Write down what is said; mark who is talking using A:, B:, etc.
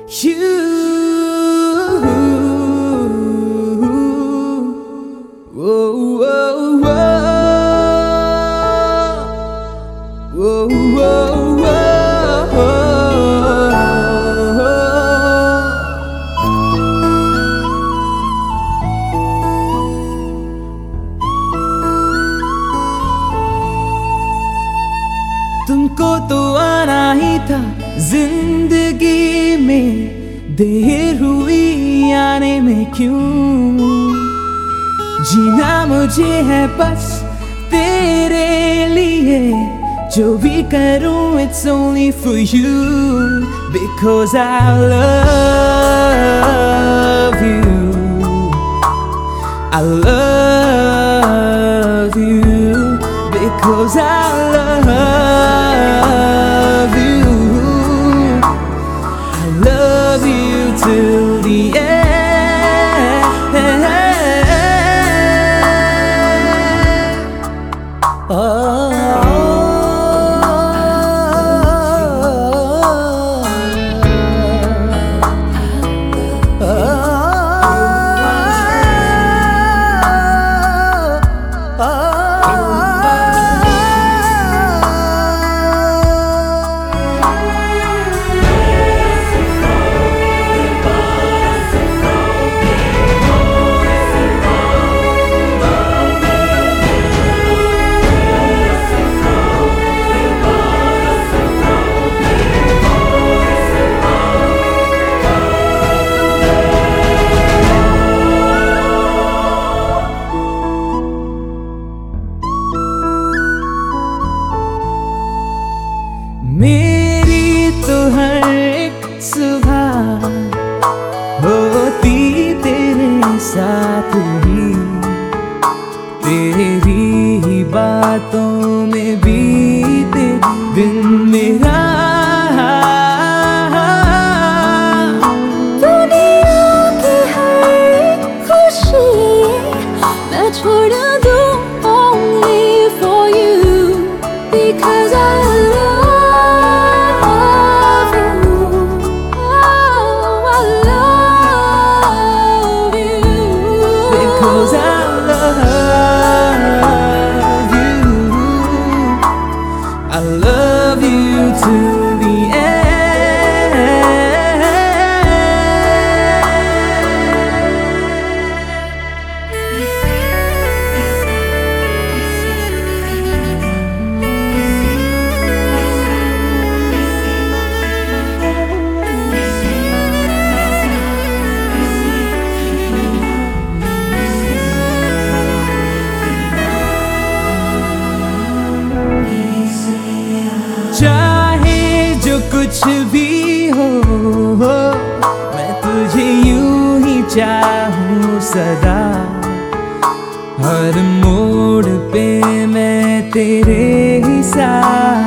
A: तुमको तो आना ही था जिंदगी में, देर हुई आने में क्यों? जीना मुझे है बस तेरे लिए, जो भी करूं it's only for you, because I love you, I love you, because I love you, I love you till the end. मेरी तो हर एक सुबह होती तेरे साथ ही, तेरी ही बातों में बीते दिन मेरा।
B: दुनिया की हर खुशी मैं छोड़ दूं only for you, because I
A: I love you till the चाहे जो कुछ भी हो, मैं तुझे यूं ही चाहूं सदा, हर मोड़ पे मैं तेरे ही साथ।